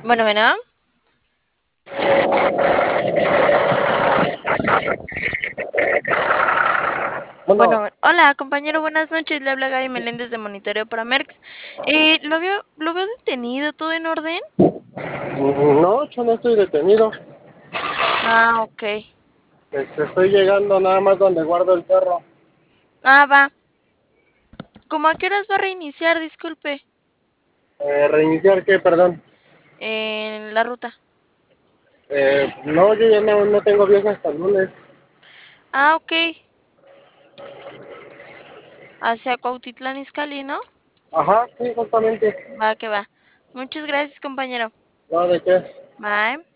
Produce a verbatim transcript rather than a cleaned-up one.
Bueno, bueno. Bueno, Bueno, hola compañero, buenas noches. Le habla Gaby Meléndez de Monitoreo para Mercs. Eh, lo veo, lo veo detenido, ¿todo en orden? no, yo no estoy detenido. Ah, ok. Este, estoy llegando nada más donde guardo el perro. Ah, va. ¿Cómo a qué horas va a reiniciar? Disculpe. Eh, ¿Reiniciar qué, perdón? En la ruta. Eh, no, yo ya no, no tengo viaje hasta el lunes. Ah, ok. Hacia Cuautitlán Izcalli, ¿no? Ajá, sí, justamente. Va que va. Muchas gracias, compañero. No, ¿de qué? Bye.